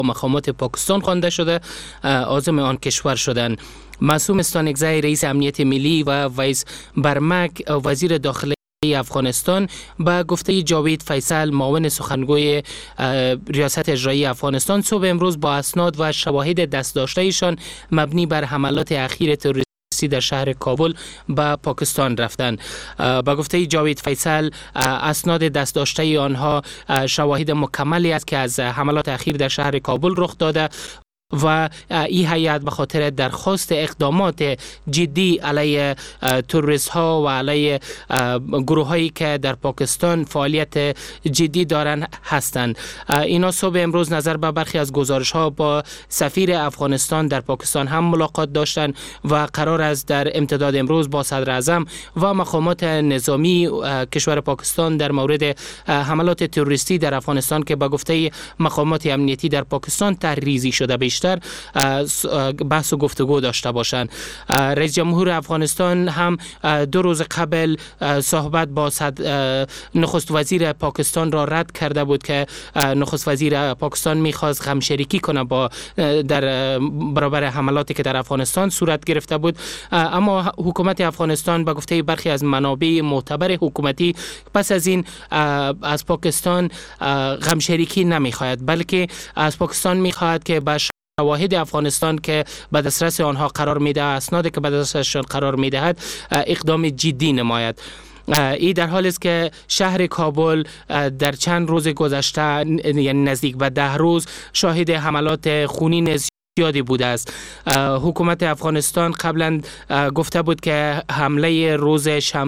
مقامات پاکستان خوانده شده عازم آن کشور شدند. معصوم استانکزی رئیس امنیت ملی و ویس برمک وزیر داخلی افغانستان به گفته جاوید فیصل معاون سخنگوی ریاست اجرایی افغانستان صبح امروز با اسناد و شواهد دست داشته ایشان مبنی بر حملات اخیر تروریستی در شهر کابل به پاکستان رفتند. با گفته جاوید فیصل اسناد دست داشته آنها شواهد مکملی است که از حملات اخیر در شهر کابل رخ داده و این هیئت به خاطر درخواست اقدامات جدی علیه تروریست ها و علیه گروه هایی که در پاکستان فعالیت جدی دارند هستند. اینا صبح امروز نظر به برخی از گزارش ها با سفیر افغانستان در پاکستان هم ملاقات داشتند و قرار است در امتداد امروز با صدر اعظم و مقامات نظامی کشور پاکستان در مورد حملات تروریستی در افغانستان که به گفته مقامات امنیتی در پاکستان تحریزی شده بیشتر بحث و گفتگو داشته باشند. رئیس جمهور افغانستان هم 2 روز قبل صحبت با نخست وزیر پاکستان را رد کرده بود که نخست وزیر پاکستان میخواست غمشریکی کنه با در برابر حملاتی که در افغانستان صورت گرفته بود، اما حکومت افغانستان به گفته برخی از منابع معتبر حکومتی پس از این از پاکستان غمشریکی نمیخواهد، بلکه از پاکستان میخواهد که به شواهد افغانستان که به دسترس آنها قرار میده، اسنادی که به دسترسشان قرار میدهد اقدام جدی نماید. این در حالی است که شهر کابل در چند روز گذشته یعنی نزدیک به 10 روز شاهد حملات خونین زیادی بوده است. حکومت افغانستان قبلا گفته بود که حمله روز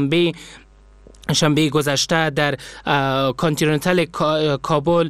شنبه گذشته در کانتیننتال کابل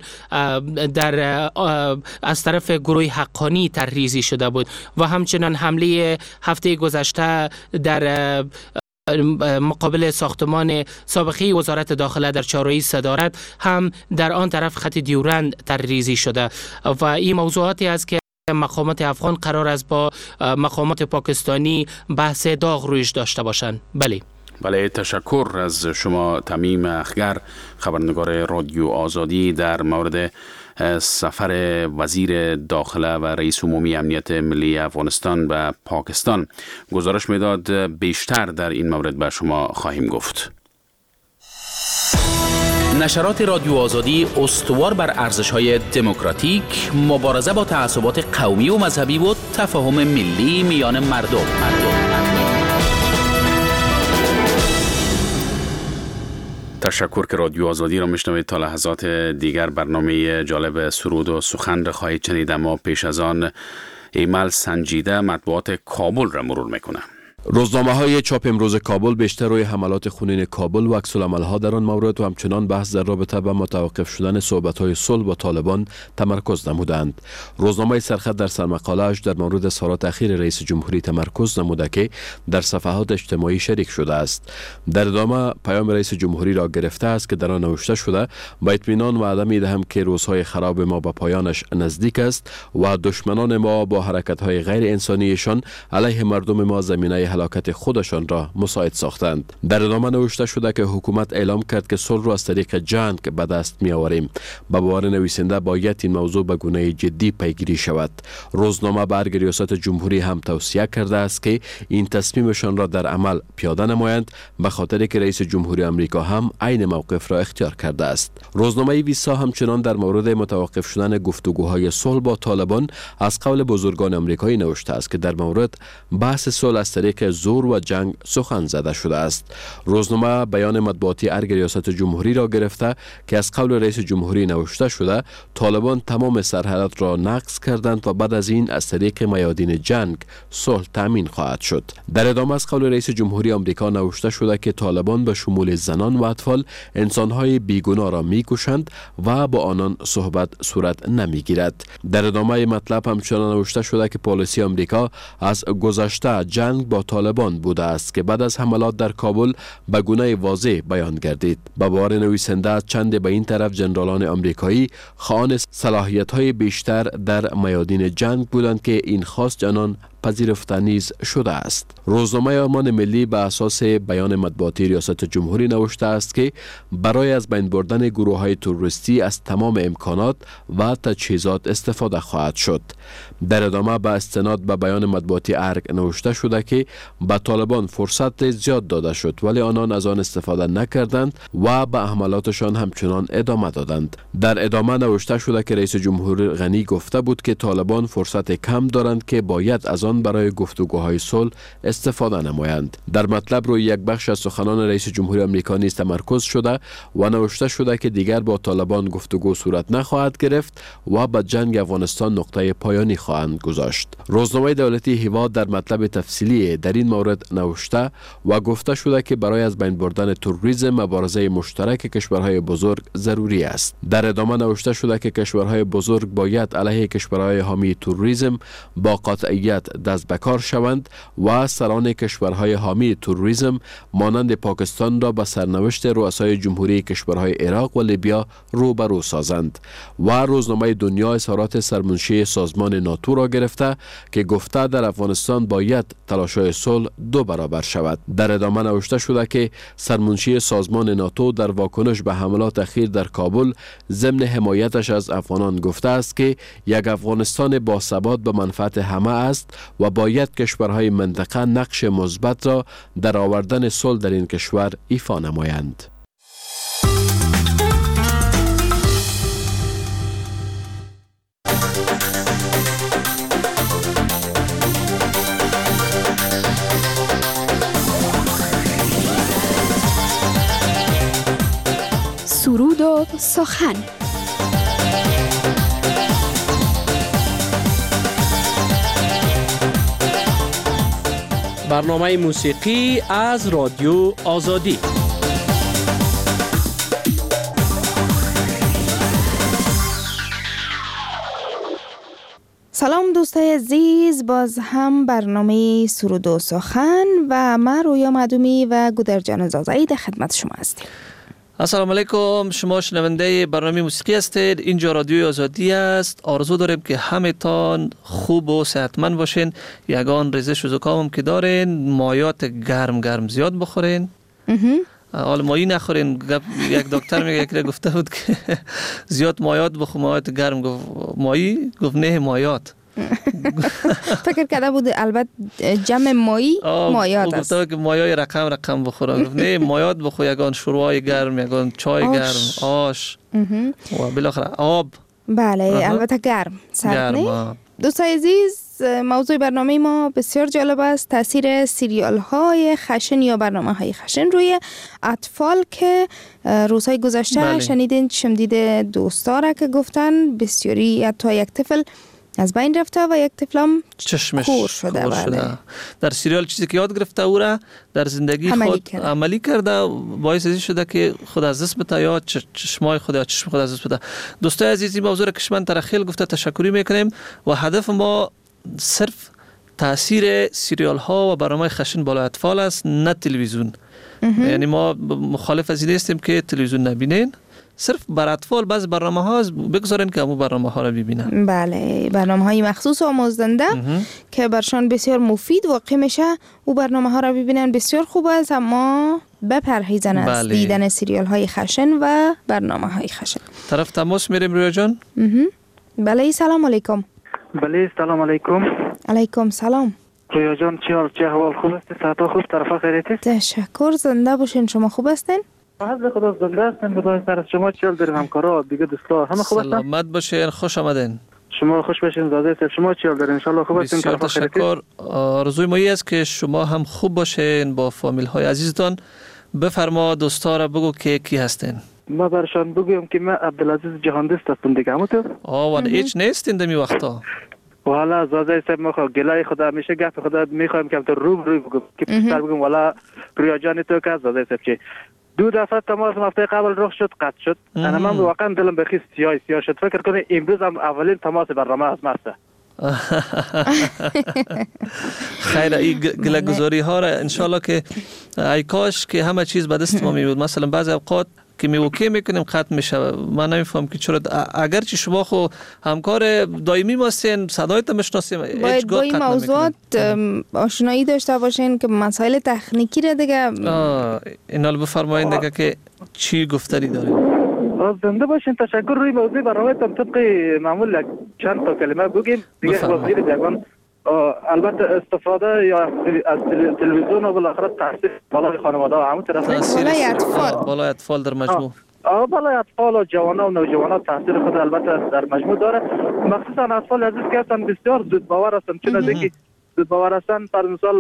از طرف گروه حقانی تحریزی شده بود و همچنان حمله هفته گذشته در مقابل ساختمان سابقه وزارت داخله در چهارراهی صدارت هم در آن طرف خط دیورند تحریزی شده و این موضوعاتی است که مقامات افغان قرار است با مقامات پاکستانی بحث داغ رویش داشته باشند. بله، تشکر از شما تمیم اخگر، خبرنگار رادیو آزادی در مورد سفر وزیر داخله و رئیس عمومی امنیت ملی افغانستان به پاکستان. گزارش میداد بیشتر در این مورد به شما خواهیم گفت. نشرات رادیو آزادی استوار بر ارزش‌های دموکراتیک، مبارزه با تعصبات قومی و مذهبی و تفاهم ملی میان مردم. تشکر که رادیو آزادی را میشنوید. تا لحظات دیگر برنامه جالب سرود و سخن را خواهید شنید، اما پیش از آن ایمل سنجیده مطبوعات کابل را مرور میکنه. روزنامه‌های چاپ امروز کابل بیشتر روی حملات خونین کابل و عکس‌العمل‌ها در آن مورد و همچنان بحث در رابطه با متوقف شدن صحبت‌های صلح با طالبان تمرکز نمودند. روزنامه سرخط در سرمقاله‌اش در مورد اظهارات اخیر رئیس جمهوری تمرکز نموده که در صفحات اجتماعی شریک شده است. در ادامه پیام رئیس جمهوری را گرفته است که در آن نوشته شده: با اطمینان وعده می‌دهم که روزهای خراب ما به پایانش نزدیک است و دشمنان ما با حرکت‌های غیر انسانیشان علیه مردم ما زمینه هلاکت خودشان را مساعد ساختند. در ادامه نوشته شده که حکومت اعلام کرد که صلح را از طریق جنگ به دست می آوریم. به باور نویسنده باید این موضوع به گونه جدی پیگیری شود. روزنامه برگ ریاست جمهوری هم توصیه کرده است که این تصمیمشان را در عمل پیاده نمایند، به خاطر که رئیس جمهوری آمریکا هم عین موقف را اختیار کرده است. روزنامه ویسا همچنان در مورد متوقف شدن گفتگوهای صلح با طالبان از قول بزرگان آمریکایی نوشته است که در مورد بحث صلح از طریق زور و جنگ سخن زده شده است. روزنامه بیان مطبوعاتی ارگ ریاست جمهوری را گرفته که از قول رئیس جمهوری نوشته شده طالبان تمام سرحدات را نقض کردند و بعد از این از طریق میادین جنگ صلح تامین خواهد شد. در ادامه از قول رئیس جمهوری آمریکا نوشته شده که طالبان به شمول زنان و اطفال انسانهای بیگناه را میکشند و با آنان صحبت صورت نمیگیرد. در ادامه مطلب همچنان نوشته شده که پالیسی آمریکا از گذشته جنگ با طالبان بوده است که بعد از حملات در کابل به گونه واضح بیان گردید. به باور نویسنده چند به این طرف جنرالان آمریکایی خواهان صلاحیت‌های بیشتر در میادین جنگ بودند که این خواست آنان پذیرفته نیز شده است. روزنامه آرمان ملی به اساس بیان مطبوعاتی ریاست جمهوری نوشته است که برای از بین بردن گروه‌های تروریستی از تمام امکانات و تجهیزات استفاده خواهد شد. در ادامه به استناد به بیان مطبوعاتی ارگ نوشته شده که به طالبان فرصت زیاد داده شد ولی آنان از آن استفاده نکردند و به حملاتشان همچنان ادامه دادند. در ادامه نوشته شده که رئیس جمهور غنی گفته بود که طالبان فرصت کم دارند که باید از آن برای گفتگوهای صلح استفاده نمایند. در مطلب روی یک بخش از سخنان رئیس جمهور آمریکا نیز تمرکز شده و نوشته شده که دیگر با طالبان گفتگو صورت نخواهد گرفت و به جنگ افغانستان نقطه پایانی خواهند گذاشت. روزنامه دولتی هیوا در مطلب تفصیلی در این مورد نوشته و گفته شده که برای از بین بردن تروریسم مبارزه مشترک کشورهای بزرگ ضروری است. در ادامه نوشته شده که کشورهای بزرگ باید علیه کشورهای حامی تروریسم با قاطعیت دست به کار شوند و سران کشورهای حامی تروریسم مانند پاکستان را به سرنوشت رؤسای جمهوری کشورهای عراق و لیبیا روبرو سازند. و روزنامه دنیا اظهارات سرمنشی سازمان ناتو را گرفته که گفته در افغانستان باید تلاش‌های صلح 2 برابر شود. در ادامه نوشته شده که سرمنشی سازمان ناتو در واکنش به حملات اخیر در کابل ضمن حمایتش از افغانان گفته است که یک افغانستان باثبات به منفعت همه است و باید کشورهای منطقه نقش مثبت را در آوردن صلح در این کشور ایفا نمایند. سرود و سخن. برنامه موسیقی از رادیو آزادی. سلام دوستای عزیز، باز هم برنامه سرود و سخن و من رویا مدومی و گودرجان زازایی در خدمت شما هستیم. السلام علیکم، شما شنونده برنامه موسیقی هستید. اینجا رادیوی آزادی است. آرزو داریم که همتان خوب و صحتمند باشین. یگان ریزش و زکام که دارین، مایات گرم زیاد بخورین. حال مایی نخورین. یک دکتر میگه یک گفته بود که زیاد مایات بخور، مایات گرم. گفت مایی؟ گفت نه مایات. فکر کرده بود البته جمع مایی مایات است. گفته که مایای رقم بخوره. گفت نه مایات بخور، یگان شوربای گرم، یگان چای گرم، آش و بالاخره آب. بله البته گرم سرد نه. دوستای عزیز، موضوع برنامه ما بسیار جالب است. تاثیر سریال های خشن یا برنامه های خشن روی اطفال که روزهای گذشته شنیدین شمدید دوستا که گفتن بسیاری حتی یک طفل از بین رفته و یک طفل هم چشمش کور شده. در سریال چیزی که یاد گرفته او را در زندگی خود عملی کرده، باعث ازی شده که خود از دست بده یا چشمای خود یا چشم خود از دست بده. دوستای عزیزی، موضوع را کشمن ترخیل گفته تشکری میکنیم و هدف ما صرف تاثیر سریال ها و برنامه خشن بالای اطفال است، نه تلویزیون. یعنی ما مخالف از این هستیم که تلویزیون نبینین، صرف بر اطفال بعض برنامه ها بگذارین که همون برنامه ها را ببینن. بله، برنامه های مخصوص و آموزنده که برشان بسیار مفید واقع میشه او برنامه ها را ببینن بسیار خوب است، اما بپرهیزن از دیدن سریال های خشن و برنامه های خشن. طرف تماس میریم رویا جان. بله سلام علیکم. بله سلام علیکم. علیکم سلام. رویا جان چه حال خوب است؟ صحت خوب؟ طرف خیریت است؟ تشکر، زنده باشین. شما خوب هستین؟ حضرت خدا زنده هستین. خدا سر شما چه حال دارین؟ همکارا دیگه دوستا همه خوب هستن؟ سلامت باشین، خوش آمدین. شما خوش باشین زاده صاحب. شما چه حال دارین؟ ان شاء الله خوب هستین. بسیار تشکر. آرزوی ما است که شما هم خوب باشین با فامیل های عزیزتان. بفرما دوستا را بگو که کی هستین. ما برشان بگویم که من عبدالعزیز جهاندست هستم دیگه. همونطور؟ وان هیچ نیستین دمی وقتا. والا زاده صاحب ما خو گلای خدا همیشه گفت خدا میخوایم که تو روی بگم که پسر بگم والا رویا جان تو که زاده صاحب چه 2 دفعه تماس هفته قبل رخ شد قطع شد. انا من واقعا دلم بخی سیاه شد. فکر کنه امروز هم اولین تماس برنامه از ماسته. خیر، این گله‌گذاری ها را ان شاء الله که ای کاش که همه چیز به دست ما می بود. مثلا بعضی اوقات که اوکی میکنیم ختم میشه. من نمیفهم که چرا اگرچه شما خو همکار دائمی هستین، صدایت میشناسیم، باید با این موضوعات آشنایی داشته باشین که مسائل تکنیکی را دیگه اینا رو بفرمایید دیگه که چی گفتاری داریم. زنده باشین. تشکر. روی موضوع برنامه‌تان طبق معمول چند تا کلمه بگیم دیگه. وزیر جوان البته استفاده یا از تلویزیون و بالاخره تاثیر بالای خانواده و همون طرف بالای اطفال در مجموع بالای اطفال و جوانان و نوجوانان تاثیر خود البته در مجموع داره. مخصوصا اطفال عزیز که هستن بسیار زود باور هستن، چون از اینکه زود باور هستن. پر مثال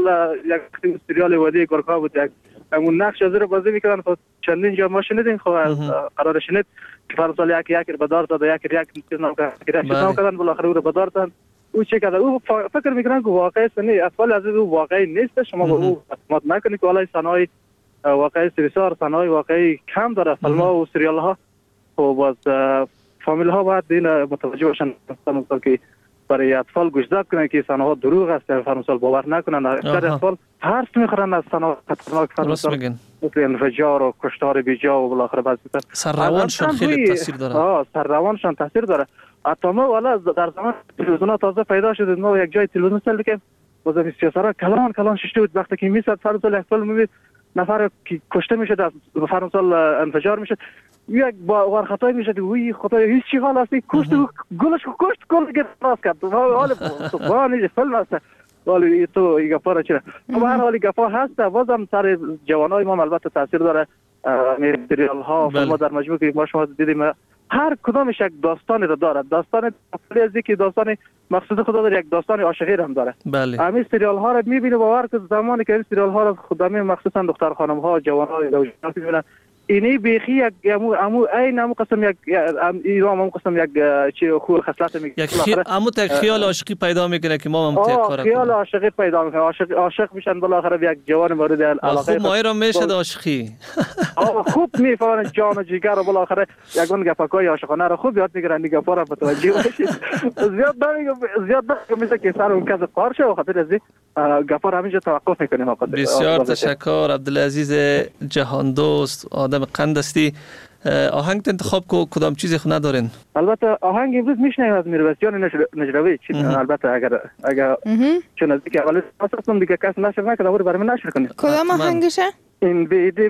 یک سریال وادی گورکا بود، یک همون نقش از رو بازی میکردن. خب چندین جا ما شنیدین، خب قرار شنید که پر مثال یک رو بدار داد، یک چیز نکردن، بالاخره او رو بدار دادن. او چه کرده؟ او فکر میکنن که واقعی سنی اطفال عزیز او واقعی نیست. شما با او اعتماد نکنید که والای صنایع واقعی بسیار صنایع واقعی کم داره. فیلم ها و سریال ها و باز فامیل ها باید این متوجه باشن مثلا که برای اطفال گوشزد کنن که صنایع دروغ است، مثلا باور نکنن. اکثر اطفال ترس میخورن از صنایع خطرناک، مثلا انفجار و کشتار بیجا و بالاخره بعضی سرروانشان خیلی تاثیر داره. سرروانشان تاثیر داره. حتی ما والا در زمان تلویزیون تازه پیدا شد، ما یک جای تلویزیون سال که باز سیاسرا کلان ششته بود. وقتی که میسد فرض یک فیلم میبینید نفر که کشته میشد، از فرض انفجار میشد، یک بار خطای میشد، وی خدای هیچ چی حال است، کشت گلش کشت گل گراس کرد. حالا سبحان فیلم است. ولی تو گپا را چرا؟ به هر حال گپا هست. بازم سر جوانای ما البته تاثیر داره. سریال ها فیلم در مجموع که ما شما دیدیم هر کدامش یک داستانی رو داره. داستان افلیزی که داستان مقصود خدا داره، یک داستان عاشقی هم داره. همین سریال ها رو میبینه باور که زمانی که این سریال ها رو خدامه مخصوصا دختر خانم ها جوانای نوجوان میبینن، اینی بیخی یک امو این امو قسم یک ایران امو قسم یک چی خوب خصلت میگه، یک امو تک خیال عاشقی پیدا میکنه که ما هم تک کار خیال عاشقی پیدا میکنه، عاشق میشن بالاخره یک جوان مورد علاقه. خوب ماهی را میشد عاشقی خوب میفهمن جان و جگر و بالاخره یگون گپاکای عاشقانه رو خوب یاد میگیرن. دیگه پارا متوجه باشید. زیاد میشه که سر اون کس قار شه و خاطر از گپا رو همینجا توقف میکنیم. بسیار تشکر عبدالعزیز جهان دوست، آدم قند هستی. آهنگ انتخاب کو کدام چیزی خو ندارین؟ البته آهنگ امروز میشنیم از میرویسیان نجروی. البته اگر چون از دیگه اول اصلا دیگه کس نشر نکنه و برام نشر کنه. کدام آهنگشه؟ این بیده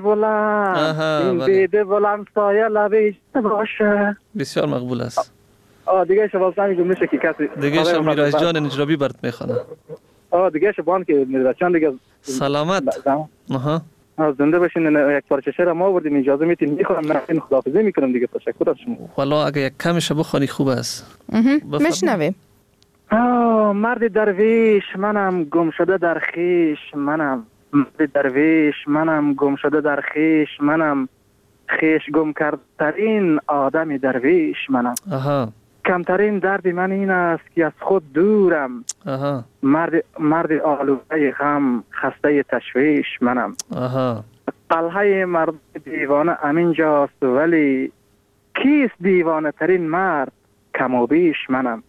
بلند سایه لبیش باشه. بسیار مقبول است. دیگه شبازم میشه که کسی دیگه میرویس جان نجروی برات میخونه. دیگه شبان که میرویسیان دیگه سلامت. زنده باشین. یک پارچه شعر ما آوردیم، اجازه میتین میخونم. من این خداحافظی میکنم دیگه. تشکر از شما. والا اگه یک کمش بخونی خوب است. میشنویم. مرد درویش منم گم شده در خیش منم، مرد درویش منم گم شده در خیش منم، خیش گم کردترین آدم درویش منم. کمترین درد من این است که از خود دورم. مرد آلوده غم خسته تشویش منم. قلعه مرد دیوانه امین جاست، ولی کیست دیوانه ترین مرد کم و بیش منم.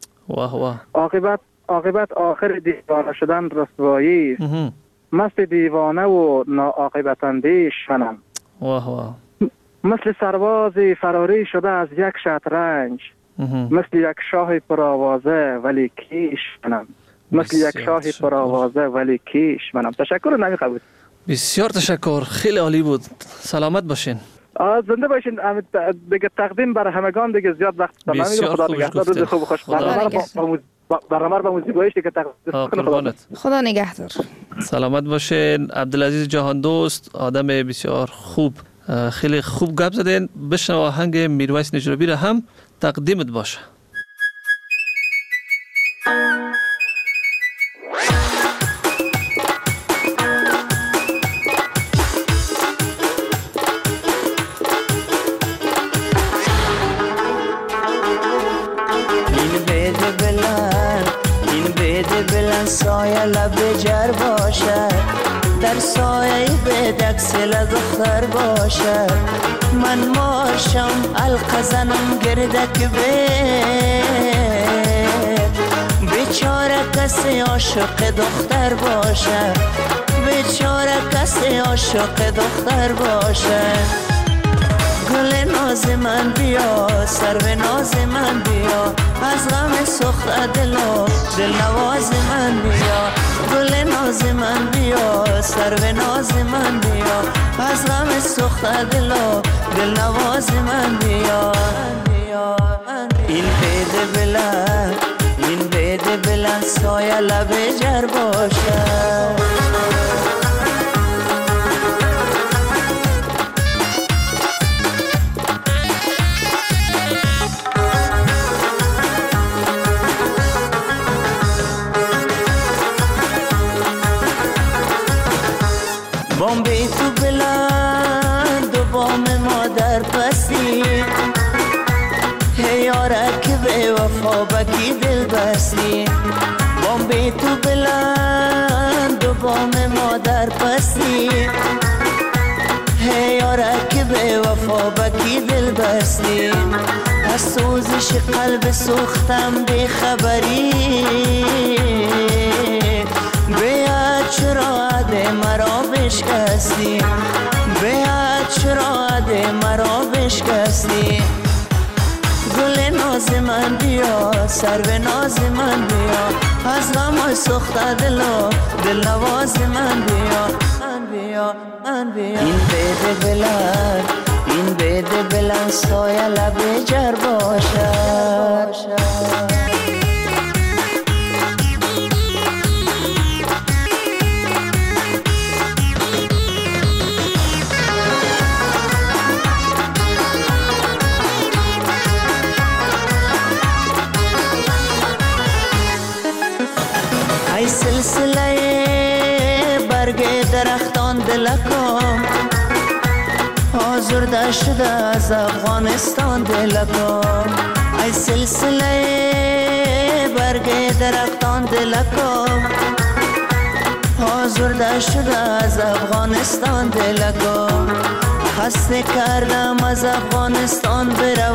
عاقبت آخر دیوانه شدن رسوایی است، مست دیوانه و ناعاقبت اندیش منم. مثل سربازی فراری شده از یک شطرنج، مثل یک شاه پرآوازه ولی کیش منم. مثل یک شاه پرآوازه ولی کیش منم. تشکر نمی قبول. بسیار تشکر، خیلی عالی بود. سلامت باشین. زنده باشین. دیگه تقدیم بر همگان دیگه زیاد وقت نمیگیرم. خدا نگهدار. روز خوب خوش. برنامه با موزیک دیگه تقدیم. خدا نگهدار. سلامت باشین. عبدالعزیز جهان دوست، آدم بسیار خوب، خیلی خوب گپ زدین. بشنو آهنگ میرویس نجروی را هم تقدیمت باشه. این بده بلند سایه لب جر باشه، در سایه بدکسل دختر باشه. من ماشم القزنم گردک بیچاره کسی عاشق دختر باشه، بیچاره کسی عاشق دختر باشه. گل ناز من بیا سرو ناز من بیا از غم سخت دلا دل نواز من بیا گل ناز من بیا سرو ناز من بیا از غم سخت دلا دل نواز من بیا این بید بلند این بید بلند سایه لب جر باشد بام بی تو بلند و بام مادر پسی هیارک به وفا بکی دل بستی بام بی تو بلند و بام مادر پسی هیارک به وفا بکی دل بستی از سوزش قلب سوختم بی خبری بیاد چرا عده مرا بشکستی بیاد چرا عده مرا بشکستی گل ناز من بیا سرو ناز من بیا از غم سخت دلا دل نواز من بیا من بیا این بید بلند این بید بلند سایه لب جر باشد ای سلسله برگ درختان دلکم آزرده شده از افغانستان دلکم ای سلسله برگ درختان دلکم آزرده شده از افغانستان دلکم خسته کردم از افغانستان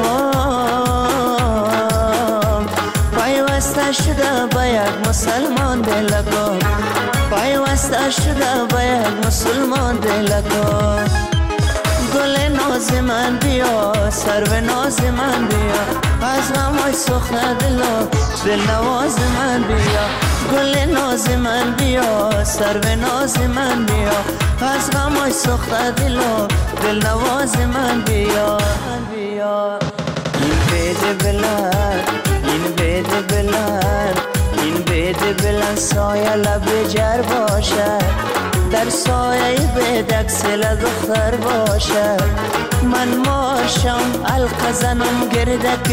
بروم پیوسته شده به یک مسلمان دلکم پیوسته شده به یک مسلمان دلکم گل ناز من بیا سرو ناز من بیا از غمای سخت دلا دل نواز من بیا گل ناز من بیا سرو ناز من بیا از غمای سخت دلا دل نواز من بیا این بید بلند این بید بلند این بید بلند سایه لب جر باشد در سایه بید اکسل دختر باشد من ماشم القزنم گردک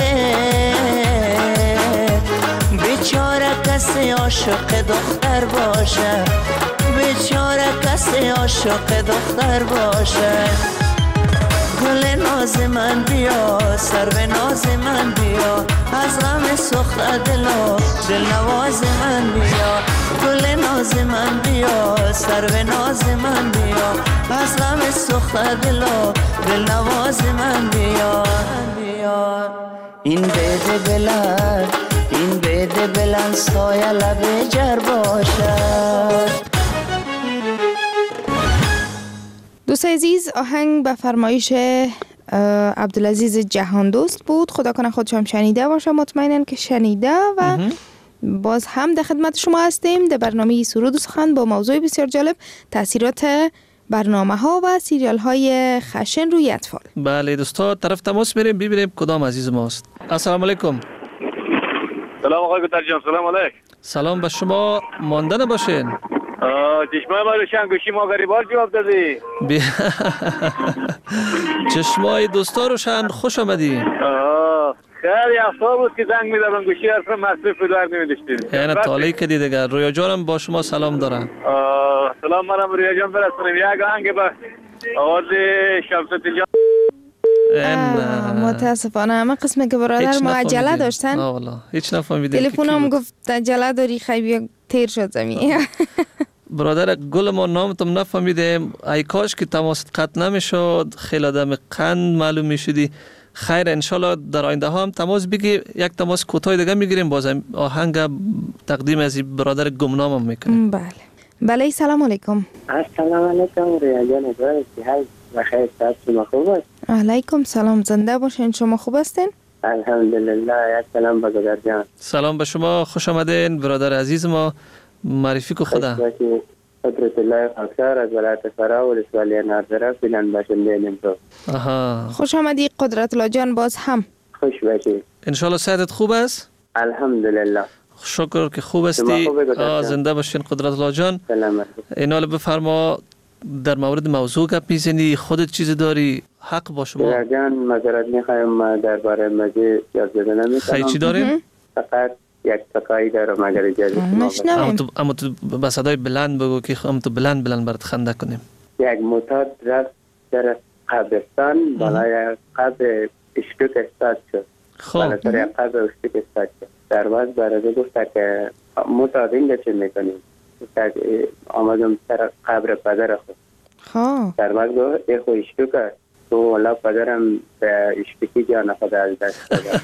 بیچاره کسی عاشق دختر باشد بیچاره کسی عاشق دختر باشد گل ناز من بیا سرو ناز من بیا از غم سخت دلا دل نواز من بیا گل ناز من بیا سرو ناز من بیا از غم سخت دلا دل نواز من بیا این بید بلند این بید بلند سایه لب جر باشد دوست عزیز آهنگ به فرمایش عبدالعزیز جهان دوست بود. خدا کنه خودش هم شنیده باشه، مطمئنن که شنیده و باز هم در خدمت شما هستیم در برنامه سرود و سخن با موضوع بسیار جالب تاثیرات برنامه ها و سریال های خشن روی اطفال. بله دوستا طرف تماس میریم ببینیم کدام عزیز ماست. السلام علیکم. سلام آقای گوتر جان. سلام علیک. سلام به شما، مانده نباشین. چشمای ما روشن گوشی ما غریبار جواب دادی. چشمای دوستا روشن، خوش آمدی. خیلی افسار بود که زنگ میدادم گوشی حرف مصرف در نمیداشتیم. یعنی تالی که دیگه رویا جانم با شما سلام دارم. سلام منم رویا جان برسونیم یک آهنگ با آواز شمس تجان. متاسفانه همه قسمه که برادر ما عجله داشتن. نه والله هیچ نفهمیدم. تلفنم گفت عجله داری خیلی تیر شد زمین. برادر گل ما نامتم نفهمیدیم. ای کاش که تماست قطع نمیشد، خیلی آدم قند معلوم میشدی. خیر انشالله در آینده ها هم تماس بگی، یک تماس کوتاه دیگه میگیریم، باز آهنگ تقدیم از برادر گمنامم میکنیم. بله سلام علیکم. السلام علیکم ریا جان. بخیر، صحت شما خوب است؟ علیکم سلام، زنده باشین. شما خوب هستین؟ الحمدلله. یک سلام به گذر جان. سلام به شما، خوش آمدین برادر عزیز ما. معرفی کو خدا. قدرت الله خاکسار از ولایت فرا و ولسوالی ناردره فیلن باشنده نمتو. خوش آمدی قدرت الله جان، باز هم خوش باشی. انشالله صحتت خوب است؟ الحمدلله. شکر که خوب استی. زنده باشین قدرت الله جان. سلامت. اینال بفرما، در مورد موضوع گپ میزنی، خودت چیز داری، حق با شما. جان معذرت میخوایم درباره مزه یاد زدن نمیتونم. خیلی چی داریم؟ فقط یک تکایی دارم اگر اجازه نشنویم. اما تو با صدای بلند بگو که هم تو بلند برات خنده کنیم. یک معتاد رفت در قبرستان، بالای قبر اشتوک استاد شد. خب بالای قبر اشتوک استاد شد. در وقت برای گفت که معتاد اینجا چه میکنیم؟ آمدم سر قبر پدر خود. در وقت گفت ای خو اشتوک است. تو والا پدرم به اشتوکی جان خود از دست داد.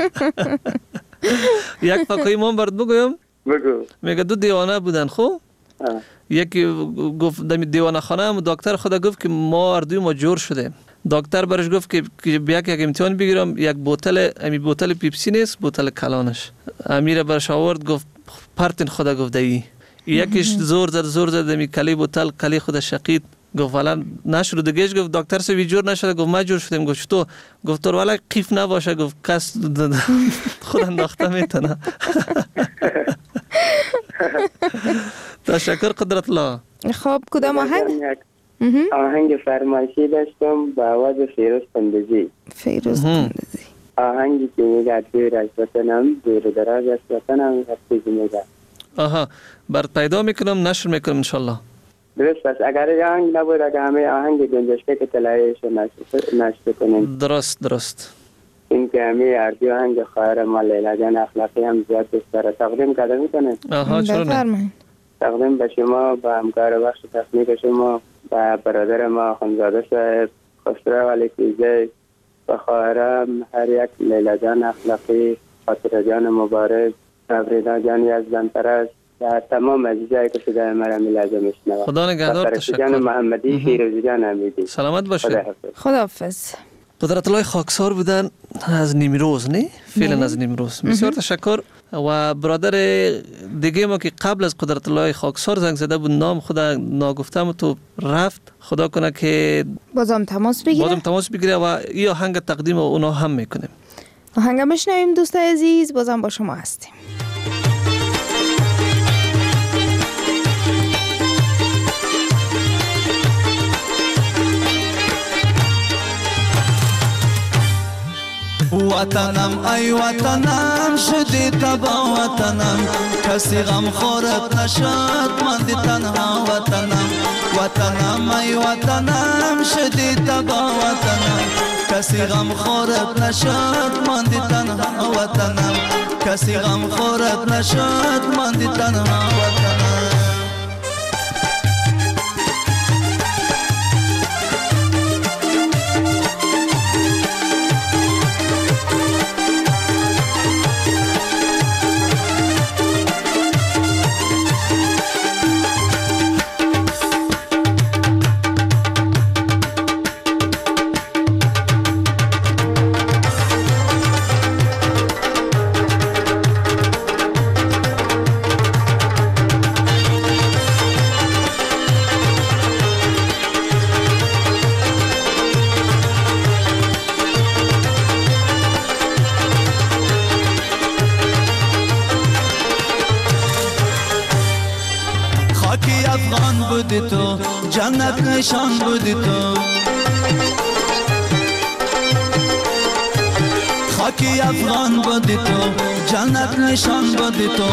یک فکایی من برات بگویم؟ بگو. میگه دو دیوانه بودن. خب یکی گفت دمی دیوانه خانه هم دکتر خدا گفت که ما اردوی ما جور شده. دکتر برش گفت که بیا یک امتحان بگیرم، یک بوتل پیپسی نیست، بوتل کلانش. امیر برش آورد گفت پرتین خدا گفت ای. یکیش زور زد دمی کلی بوتل کلی خدا شقید. گفت والا نشد دیگهش. گفت دکتر سوی جور نشده. گفت ما جور شدیم. گفت تو؟ گفت تو والا قیف نباشه. گفت کس خود انداخته میتونه. تشکر قدرت الله. خب کدام آهنگ؟ آهنگ فرمایشی داشتم با آواز فیروز پندزی. آهنگی که میگه دور از وطنم، دور دراز از وطنم هستی میگه. آها، برات پیدا میکنم، نشر میکنم انشالله. درست است. اگر آهنگ نبود، اگر همه آهنگ گنجشته که تلایش نشته کنیم. درست. این که همه اردی آهنگ خواهر ما لیلا جان اخلاقی هم زیاد بسیار تقدیم کرده میکنه. آها، چرا نه؟ تقدیم به شما، به همکار بخش تکنیک شما، به برادر ما خانزاده صاحب، خسرو علیکیزه، به خواهرم هر یک لیلا جان اخلاقی، خاطر جان مبارک، تبرینا جان یزدان پرست، و تمام عزیزایی که صدای مرا لازم میشنوند. خدا نگهدار. تشکر. جان محمدی، فیروزی جان امیدی. سلامت باشه. خداحافظ. قدرت الله خاکسار بودن از نیمروز، نه؟ فعلا از نیمروز. بسیار تشکر. و برادر دیگه ما که قبل از قدرت الله خاکسار زنگ زده بود، نام خدا ناگفتم تو رفت. خدا کنه که بازم تماس بگیره و این آهنگ تقدیم اونا هم میکنیم. آهنگ میشنویم دوست عزیز، بازم با شما هستیم. وطنم ای وطنم شدی تبا وطنم، کسی غم خورت نشد مندی تنها وطنم. وطنم ای وطنم شدی تبا وطنم، کسی غم خورت نشد مندی تنها وطنم. کسی غم خورت نشد مندی تنها وطنم. تو جنت نشان بودی تو، خاکی افغان بودی تو جنت نشان بودی تو.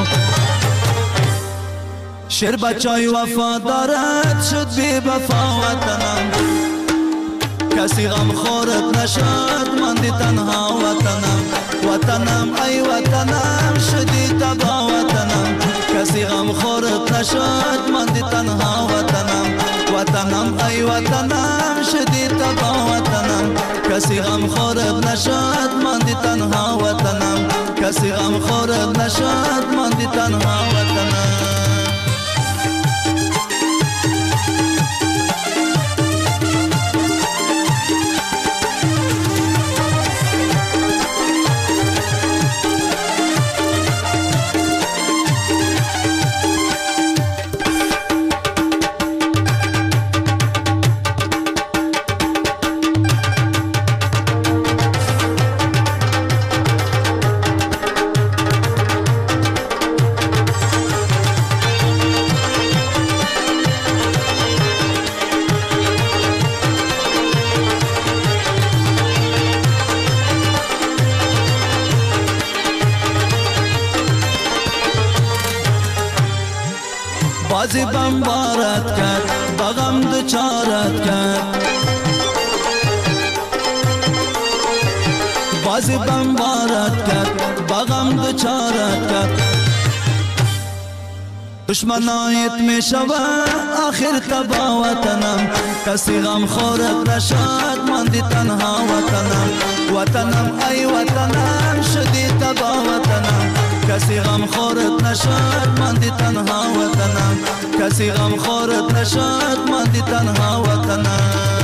شیر بچای وفادارت شد بی وفا وطنم، کسی غم خورت نشد مندی تنها وطنم. وطنم ای وطنم شدی تبا وطنم، کسی غم خورت نشد مندی تنها وطنم. وطنم ای وطنم شدی تبا وطنم، کسی غم خورت نشد مندی تنها وطنم. کسی غم خورت نشد مندی تنها وطنم. بازی بمبارت کرد بغم دچارت کرد بازی بمبارت کرد بغم دچارت کرد دشمنایت می شود آخر تبا وطنم کسی غم خورت نشد ماندی تنها وطنم وطنم ای وطنم شدی تبا وطنم کسی غم خورت نشد ماندی تنها وطنم کسی غم خورت نشد ماندی تنها وطنم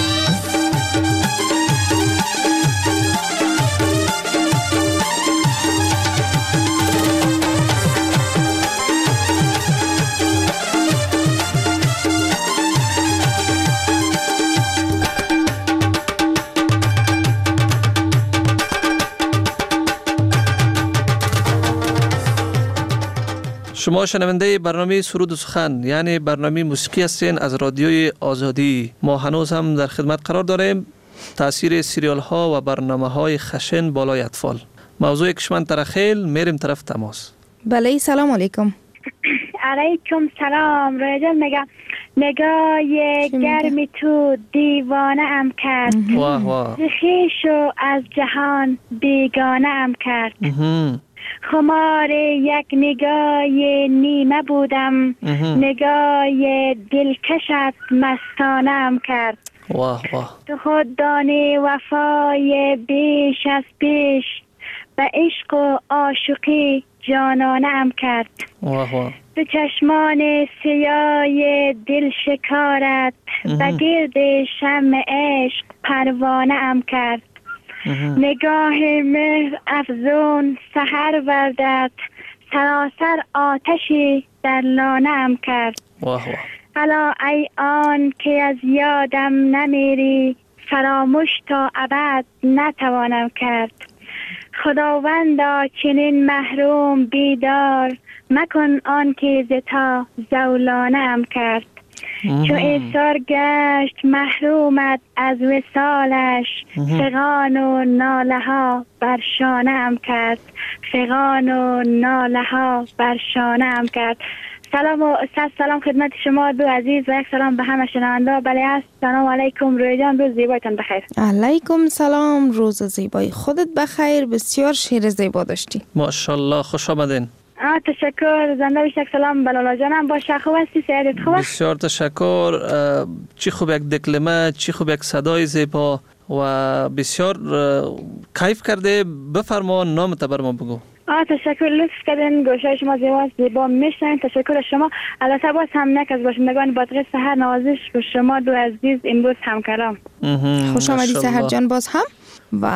شما شنونده برنامه سرود و سخن یعنی برنامه موسیقی هستین از رادیوی آزادی. ما هنوز هم در خدمت قرار داریم. تاثیر سریال ها و برنامه های خشن بالای اطفال. موضوع کشمن ترخیل میریم طرف تماس. بله سلام علیکم. علیکم سلام. رویا جان میگم نگاه گرمی تو دیوانه ام کرد. خویشو از جهان بیگانه ام کرد. خمار یک نگاه نیمه بودم نگاه دلکشت مستانم کرد. تو خود دانی وفای بیش از پیش به عشق و عاشقی جانانم کرد. تو چشمان سیاه دل شکارت به گرد شمع عشق پروانه ام کرد. نگاه مهر افزون سحر وردت سراسر آتشی در لانه ام کرد. الا ای آن که از یادم نمیری فراموش تا ابد نتوانم کرد. خداوندا چنین محروم بیدار مکن آن که ز تا زولانه ام کرد. چو ایثار گشت محرومت از وصالش فغان و ناله ها بر شانه ام کرد. فغان و ناله ها بر شانه ام کرد. سلام و سلام خدمت شما دو عزیز و یک سلام به همه شنونده. بله است. سلام علیکم رویا جان، روز زیبایتان بخیر. علیکم سلام، روز زیبای خودت بخیر. بسیار شعر زیبا داشتی. ماشاءالله، خوش آمدین. تشکر. زنده بیش یک سلام به لالا جانم. باشه خوب هستی؟ سعادت خوب است؟ بسیار تشکر. چی خوب یک دکلمه، چی خوب یک صدای زیبا و بسیار کیف کرده. بفرما نامت بر ما بگو. تشکر، لطف کردین. گوشه شما زیبا میشنن. تشکر شما. البته باز هم یک از باشندگان بادغیس سحر نوازش به شما دو عزیز امروز همکارم. خوش آمدی سحر جان باز هم. و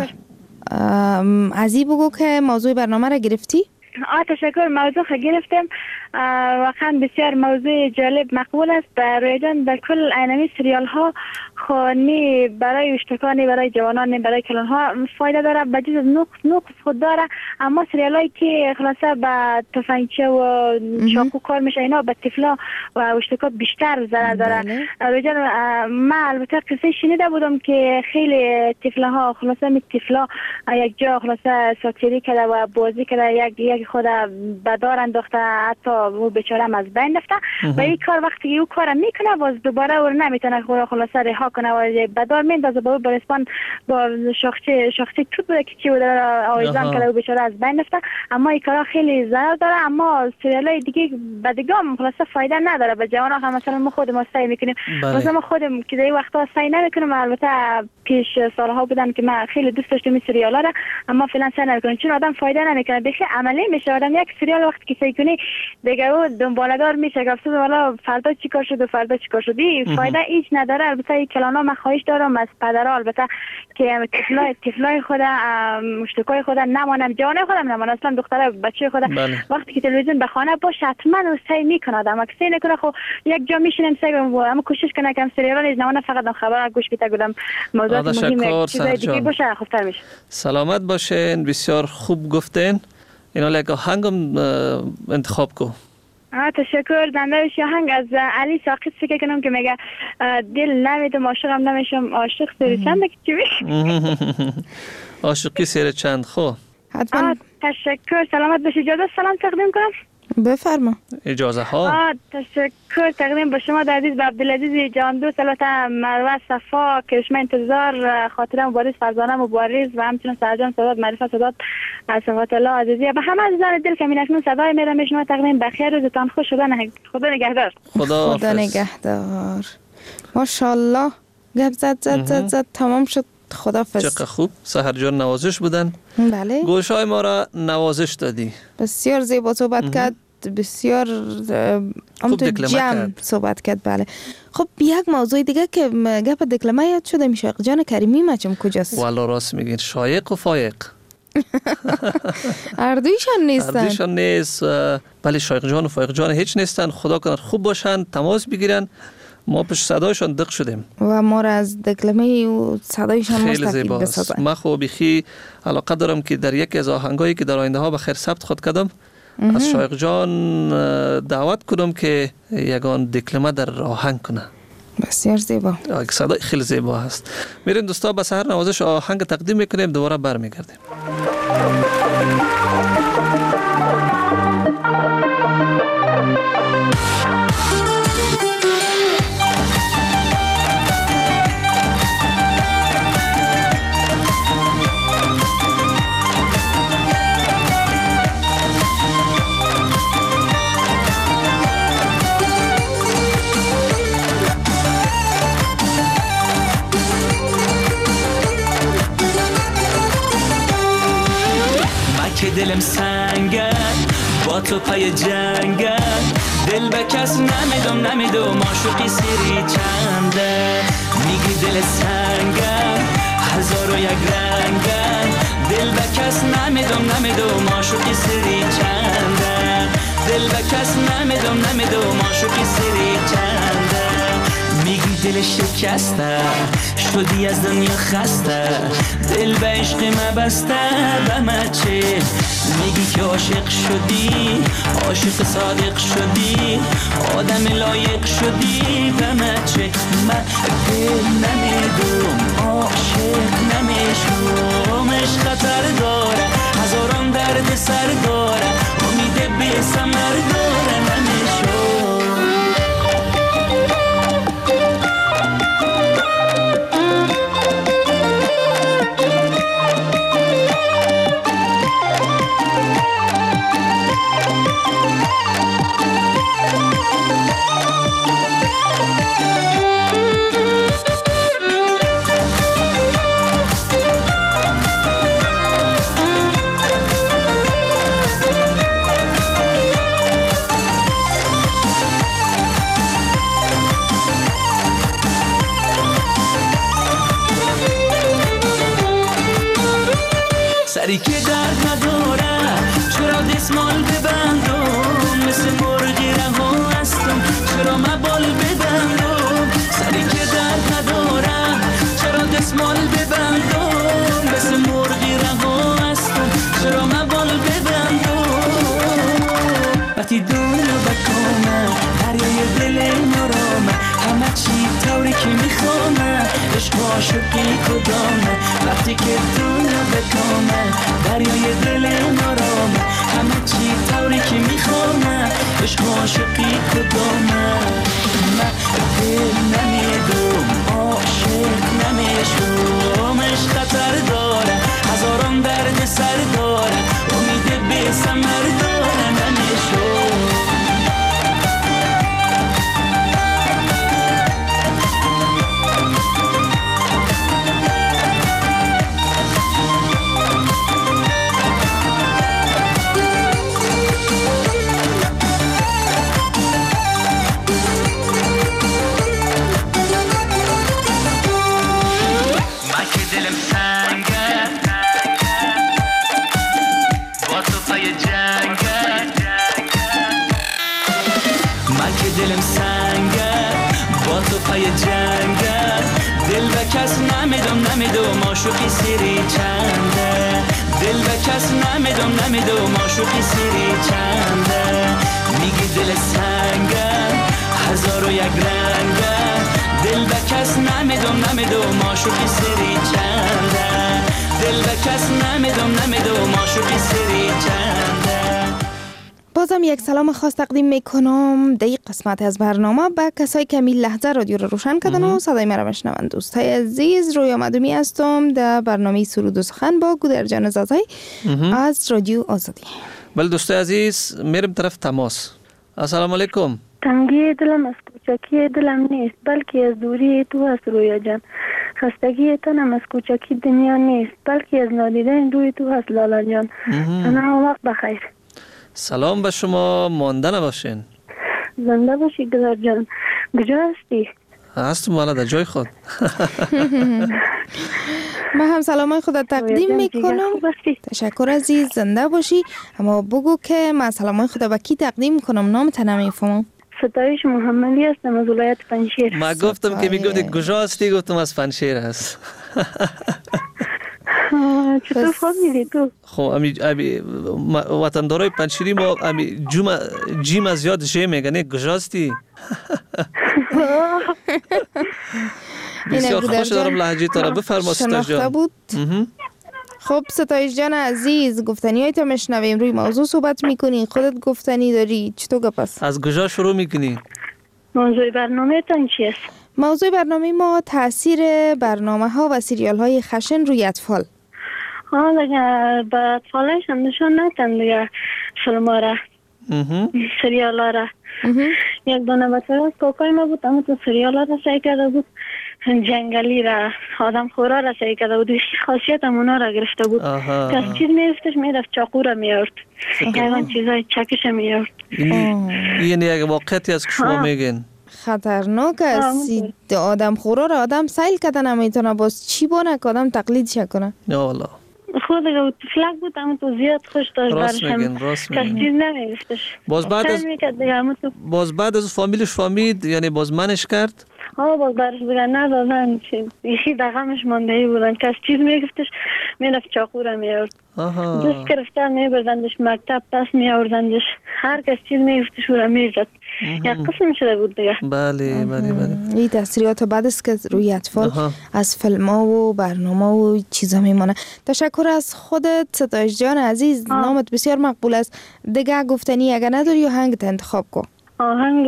ازی بگو که موضوع برنامه را گرفتی؟ تشکر. موضوع گرفتم. واقعا بسیار موضوع جالب مقبول است. رویا جان در کل اینمی سریال خانی برای اشتکانی، برای جوانان، برای کلان ها فایده داره. بجز از نقص خود داره. اما سریال هایی که خلاصه به تفنگچه و چاقو کار میشه اینا به طفلا و اشتکا بیشتر ضرر داره. رویا جان من البته قصه شنیده بودم که خیلی طفلا ها خلاصه می طفلا یک جا خلاصه ساکری کرده و بازی کرده، یک خود به دار انداخته، حتی او بیچاره هم از بین رفته و این کار وقتی او کار میکنه باز دوباره او نمیتونه خلاصه رها کنه و به دار میندازه. با او برسپان با شاخچه توپ بوده که چی بوده آویزان کرده و بیچاره از بین رفته. اما این کارا خیلی ضرر داره. اما سریالای دیگه به دیگه هم خلاصه فایده نداره. به جوان ها مثلا ما خودمون سعی میکنیم، مثلا ما خودم که در وقتا سعی نمیکنیم. البته پیش سالها بودن که من خیلی دوست داشتم این سریالا را، اما فعلا سعی نمیکنم چون آدم فایده نمیکنه. بخی عملی میشه. آدم یک سریال وقتی که سعی کنی دیگه او دنباله‌دار میشه که افسوس والا فردا چیکار شد و فردا چیکار شد. فایده هیچ نداره. البته کلانا من خواهش دارم از پدرها البته که طفلای خود مشتکای خود نمانم، جوانای خودم نمانم، اصلا دختره بچه خود وقتی که تلویزیون به خانه باشه حتما سعی میکنه. آدم که سعی نکنه خب یک جا میشینیم سعی کنم اما کوشش کنه که سریالا نمونه فقط خبر گوش بیت گفتم موضوعات مهمه چیزای دیگه باشه خوبتر میشه. سلامت باشین. بسیار خوب گفتین. اینا یک آهنگم انتخاب کو. تشکر. زنده بشی. آهنگ از علی ساقط فکر کنم که میگه دل نمیدم عاشقم نمیشم عاشق سر چند که چی میگه عاشقی سر چند. خب حتما. تشکر. سلامت باشی. اجازه سلام تقدیم کنم. بفرما. اجازه ها. تشکر تقدیم به شما عزیز، به عبدالعزیز جان دوست، البته مروه صفا که شما انتظار خاطره مبارز فرزانه مبارز و همچنین سرجان سادات معرفت سادات صفات الله عزیزی به همه عزیزان دل که اکنون صدای میرا میشنوید تقدیم بخیر روزتان خوش. خدا نگهدار. خدا نگهدار. ماشاءالله گپ زد تمام شد. خدافظ. چقدر خوب. سحر جان نوازش بودن. بله. گوشای ما را نوازش دادی. بسیار زیبا صحبت کرد، بسیار همونطور جمع صحبت کرد. بله. خب یک موضوع دیگه که گپ دکلمه یاد شده می شایق جان کریمی مچم کجاست؟ والا راست میگین، شایق و فایق اردویشان نیستن. اردویشان نیست. بله شایق جان و فایق جان هیچ نیستن. خدا کنه خوب باشن، تماس بگیرن. ما پیش صدایشان دق شدیم و ما را از دکلمه و صدایشان مستفید بسازن. من خو بخی علاقه دارم که در یکی از آهنگایی که در آینده ها بخیر ثبت خود کردم از شایق جان دعوت کنم که یگان دکلمه در آهنگ کنه. بسیار زیبا. صدای خیلی زیبا هست. میریم دوستا به سحر نوازش آهنگ تقدیم میکنیم، دوباره برمیگردیم. دلم سنگه با تو پای جنگه، دل به کس نمیدم عاشقی سری چنده. میگی دل سنگه هزار و یک رنگه، دل به کس نمیدم عاشقی سری چنده. دل به کس نمیدم عاشقی سری چنده. میگی دل شکسته شدی از دنیا خسته، دل به عشق مبسته به مچه. میگی که عاشق شدی عاشق صادق شدی، آدم لایق شدی به مچه. من دل نمیدم عاشق نمیشم، عشق خطر داره هزاران درد سر داره، امید به ثمر داره نمیشم. سری که درد نداره چرا دستمال ببندم، مثل مرغی رها هستم چرا مبال ببندم. سری که درد نداره چرا دستمال ببندم، مثل مرغی رها هستم چرا مبال ببندم. وقتی دنیا بکنه دریای دل نرامه، همه چی طوری که میخوامه عشق عاشقی کدامه. وقتی که دنیا بکنه دریای دل نرامه، همه چی طوری که میخوامه عشق عاشقی کدامه. من دل نمیدم عاشق نمیشم، عشق خطر داره هزاران درد سر داره، امید به ثمر داره نمیشم. دلم سنگه با تو پای جنگه، دل به کس نمیدم عاشقی سری چنده. دل به کس نمیدم عاشقی سری چنده. میگی دل سنگه هزار و یک رنگه، دل به کس نمیدم عاشقی سری چنده. دل به کس نمیدم عاشقی سری چنده. باز بازم یک سلام خاص تقدیم میکنم در این قسمت از برنامه به کسایی که می لحظه رادیو رو روشن کردن و صدای مرا بشنون. دوستای عزیز، رویا مدومی هستم در برنامه سرود و سخن با گودرجان زازای از رادیو آزادی. بله دوستای عزیز، میرم طرف تماس. السلام علیکم. تنگی دلم از کوچکی دلم نیست، بلکه از دوری تو هست رویا جان. خستگی تنم از کوچکی دنیا نیست، بلکه از نادیدن روی تو هست لالا جان. تنها وقت بخیر. سلام به شما، مانده نباشین. زنده باشی گذار جان. کجا هستی؟ هستم والا در جای خود. من هم سلامای خودت تقدیم میکنم. تشکر عزیز، زنده باشی. اما بگو که من سلامای خودت به کی تقدیم کنم؟ نام تا نمیفهمم. ستایش محمدی هستم از ولایت پنجشیر. من گفتم که میگفتی کجا هستی، گفتم از پنجشیر هست. چطور خواب میدی تو؟ خب امی وطندارای پنجشیری ما امی جیم از یاد شه میگنه کجا هستی؟ بسیار خوش دارم لهجه تا را بفرما ستایش جان. خب ستایش جان عزیز، گفتنی های تا مشنویم، روی موضوع صحبت میکنی، خودت گفتنی داری، چطور گپ است؟ از کجا شروع میکنی؟ موضوع برنامه تان چی است؟ موضوع برنامه ما تاثیر برنامه ها و سریال های خشن روی اطفال. دیگه به اطفالش نشون ندن دیگه فیلم ها را، سریال ها را. یک دونه بچه از کوکای ما بود، اما تو سریال ها را سعی کرده بود جنگلی را، آدم خورا را سعی کرده بود، خاصیت همونا را گرفته بود که از چیز میرفتش میرفت چاقو را میارد، حیوان چیزای چکش میارد. این یک واقعیتی از که شما میگین خطرناک است. آدم خورا را آدم سیل کده نمیتونه، باز چی بانه که آدم تقلیدش کنه. یا والله خود دیگه فلک بود، اما تو زیاد خوش داشت برش هم کس چیز نمیگفتش. باز بعد از فامیلش فامید، یعنی باز منش کرد. باز برش دیگه ندادن، یکی دقمش ماندهی بودن، کس چیز میگفتش میرفت چاقو را میارد، دوست گرفته میبردندش مکتب، پس میاوردندش، هر کس چیز میگفتش او را میزد. یک قسم شده بود دیگه. بله. این تاثیرات بعد است که روی اطفال از فیلم ها و برنامه و چیزا میمونه. تشکر از خودت ستایش جان عزیز، نامت بسیار مقبول است. دیگه گفتنی اگه نداری یا هنگت انتخاب کن. آهنگ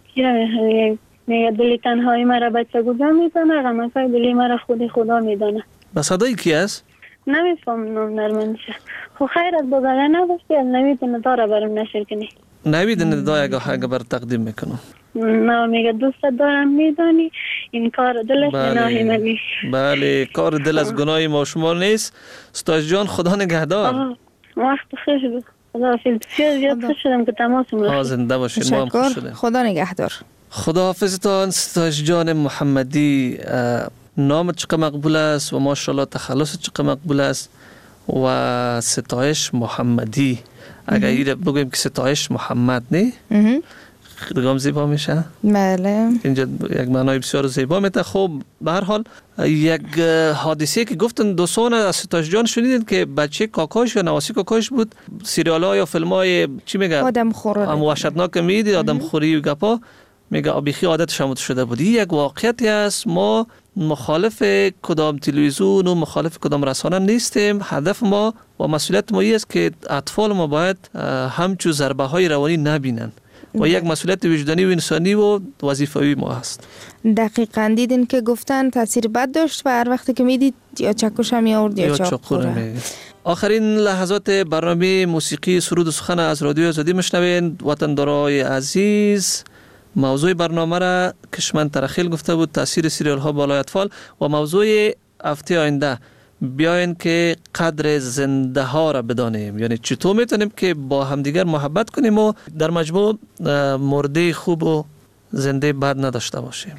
میگه دلی تنهایی مرا بچه گوزم میزنه، غمکای دلی مرا خدا میدانه. با صدای کی است؟ نمیفهم نام نرمنشه. خب خیر از بازاگه نباشتی، از نوید نداره برم نشر کنی. نوید نداره اگه بر تقدیم میکنم. نه میگه دوست دارم میدانی، این کار دلش گناهی منی. بله، کار دل از گناهی ما شما نیست. ستایش جان خدا نگهدار. وقت خوش بود. خدا حافظ. زیاد خوش شدم که تماسم رسید. زنده باشین، ما هم خوش شدیم. خدا نگهدار. خدا حافظتان ستایش جان محمدی. نامت چقدر مقبول است و ماشاءالله تخلصت چقدر مقبول است. و ستایش محمدی، اگر ایره بگویم که ستایش محمد نه دیگه هم زیبا میشه. بله، اینجا یک معنای بسیار زیبا میده. خب به هر حال یک حادثه که گفتن دوستان از ستایش جان شنیدین که بچه کاکاش یا نواسی کاکاش بود، سریال ها یا فیلم های چی میگه آدم خوری هم وحشتناک میدید، آدم خوری و گپا میگه آبیخی عادتش هم شده بود. یک واقعیتی است. ما مخالف کدام تلویزیون و مخالف کدام رسانه نیستیم. هدف ما و مسئولیت ما است که اطفال ما باید همچو ضربه های روانی نبینن و یک مسئولیت وجدانی و انسانی و وظیفوی ما هست. دقیقاً دیدین که گفتن تاثیر بد داشت و هر وقتی که میدید یا چکش هم می‌آورد یا چاقوره. آخرین لحظات برنامه موسیقی سرود و سخن از رادیو آزادی میشنوین. وطندارای عزیز، موضوع برنامه را کشمن ترخیل گفته بود، تاثیر سریال ها بالای اطفال، و موضوع هفته آینده بیاین که قدر زنده ها را بدانیم، یعنی چطور میتونیم که با همدیگر محبت کنیم و در مجموع مرده خوب و زنده بد نداشته باشیم.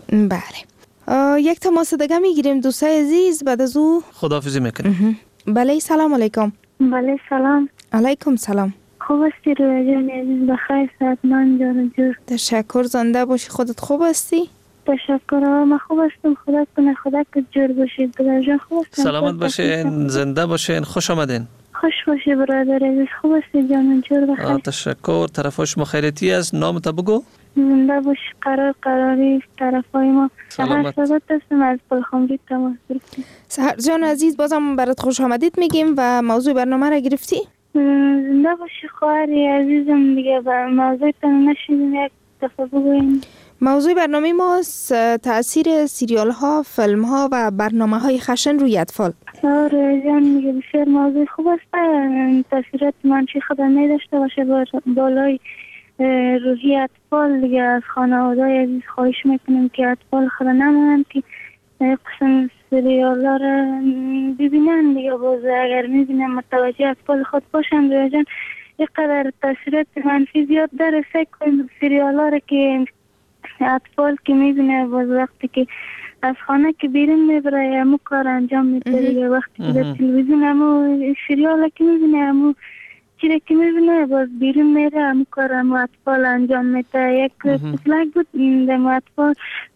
بله، یک تماس دیگه میگیریم دوستای عزیز، بعد از او خداحافظی میکنیم. بله، سلام علیکم. بله سلام. علیکم سلام. خوب هستی رویا جان عزیز؟ بخیر، صحتمند جان و جور. تشکر، زنده باشی. خودت خوب هستی؟ تشکر، من خوب هستم. خدا کنه خدا که جور باشید. برادر خوب هستم. سلامت باشین، زنده باشین، خوش آمدین. خوش باشی برادر عزیز. خوب هستی جان و جور؟ بخیر. تشکر. طرف شما خیرتی است، نامت بگو. زنده باشی. قراری طرفای ما. سلامت. سعادت هستم از پلخمری تماس گرفتیم. سحر جان عزیز، بازم برات خوش آمدید میگیم و موضوع برنامه را گرفتی؟ زنده باشی خواهری عزیزم. دیگه موضوعتان نشیدیم، یک دفعه بگوین. موضوع برنامه ما تاثیر سریال ها، فیلم ها و برنامه های خشن روی اطفال. آره جان، میگه بسیار موضوع خوب است. تاثیرات منفی خود نداشته باشه بالای روحی اطفال. دیگه از خانواده‌های عزیز خواهش میکنیم که اطفال خود نمانند که قسم سریال ها را ببینن. دیگه باز اگر میبینن متوجه اطفال خود باشن. رویا جان اینقدر تاثیرات منفی زیاد داره. فکر کنیم سریال ها را که اطفال که میبینه باز وقتی که از خانه که بیرون میبره همو کار انجام میده. دیگه وقتی که در تلویزیون همو سریال که میبینه همو چیزی که میبینه باز بیرون میره همو کار همو اطفال انجام میده. یک طفلک بود در اطفال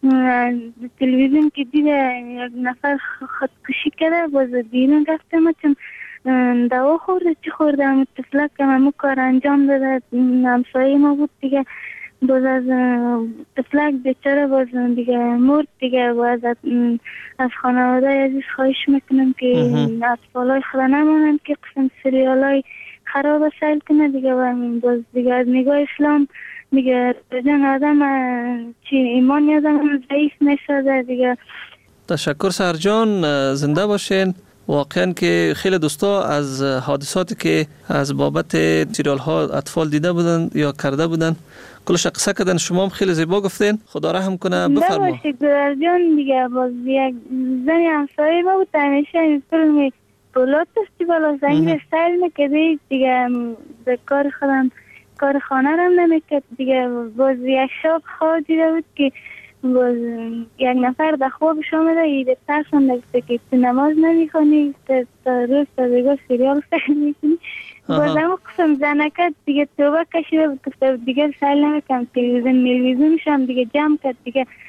تلویزیون که دیده یک نفر خودکشی کرده باز بیرون رفته ما چون دوا خورده چی خورده همو طفلک همو کار انجام داده. همسایه ما بود دیگه باز از طفلک بیچاره باز دیگه مرد. دیگه باز از خانواده عزیز خواهش میکنم که اطفال های خدا نمانند که قسم سریال های خراب سیل کنه. دیگه باز دیگه از نگاه اسلام دیگه جن آدم چی ایمان آدم ضعیف میشه دیگه. تشکر سرجان، زنده باشین. واقعا که خیلی دوستا از حادثاتی که از بابت سریال ها اطفال دیده بودن یا کرده بودن کلش قصه کردن. شما هم خیلی زیبا گفتین، خدا رحم کنه. بفرما. باشید جان. دیگه باز یک زنی همسایه ما بود همیشه این فیلم پولاد دستی بالا زنگیر سیل میکرده. دیگه به کار خودم کار خانه رم نمیکرد. دیگه باز یک شب خواه دیده بود که باز یک نفر در خوابش آمده ایده ترسان دکته که تو نماز نمیخونی تا روز تا دیگه سریال فکر میکنی. باز همون قسم زنکت دیگه توبه کشیده بود که دیگه سیل نمیکنم. تلویزیونش هم دیگه جمع کرد.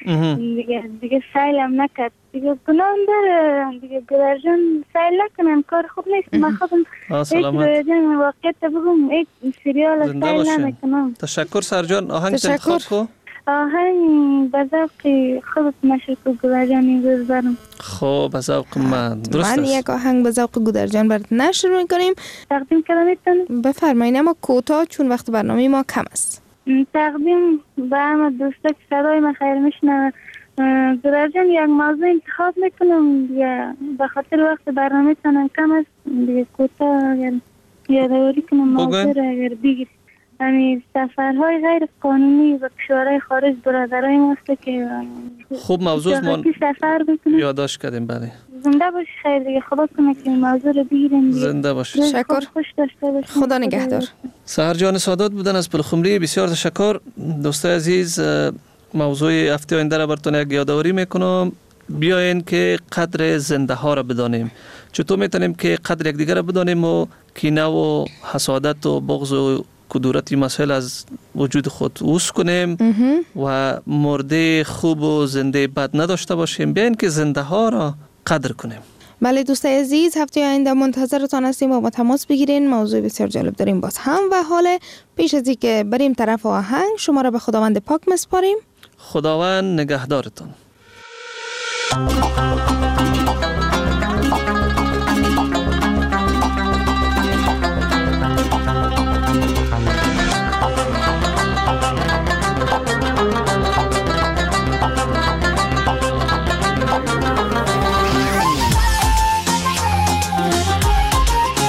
دیگه سیل هم نکرد. دیگه گناه داره. دیگه گرجان سیل نکنم، کار خوب نیست. من خودم ایک واقعیت بگم ایک سریال سیل نمیکنم. تشکر سرجان. آهنگ انتخاب کو؟ آهنگ به ذوق خودت مشرق گودرجان این روز برم. خب به ذوق من. درست من یک آهنگ به ذوق گودرجان برات نشر میکنیم. تقدیم کردم. بفرمایید اما کوتاه چون وقت برنامه ما کم است. تقدیم به همه دوستا که صدای من خیر میشنوه. گودرجان یک موضوع انتخاب میکنم دیگه به خاطر وقت برنامه تانم کم است. دیگه کوتاه اگر یادآوری کنم موضوع را اگر بگید. همین سفرهای غیر قانونی و کشورهای خارج برادرای ماست که خوب موضوع ما یادداشت کردیم. بله زنده باشی. خیر دیگه خدا کنه که این موضوع رو بگیریم. زنده باشی. تشکر. خوش داشته باشی. خدا نگهدار. سحرجان سادات بودن از پلخمری. بسیار تشکر دوستای عزیز. موضوع هفته آینده را براتون یک یادآوری میکنم. بیاین که قدر زنده ها را بدانیم. چطور میتونیم که قدر یک دیگر را بدانیم و کینه و حسادت و بغض و کدورتی مسائل از وجود خود اوس کنیم و مرده خوب و زنده بد نداشته باشیم. بیاین که زنده ها را قدر کنیم. بله دوستای عزیز، هفته آینده منتظرتان هستیم و با تماس بگیرین. موضوع بسیار جالب داریم باز هم. و حال پیش از اینکه بریم طرف آهنگ شما را به خداوند پاک مسپاریم. خداوند نگهدارتان.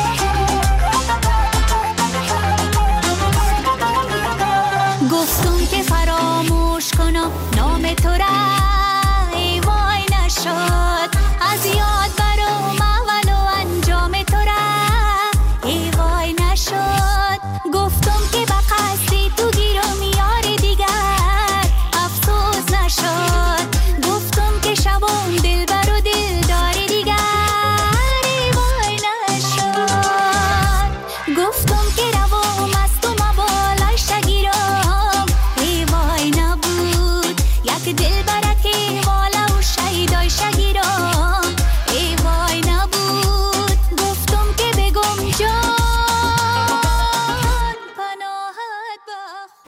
گفتم که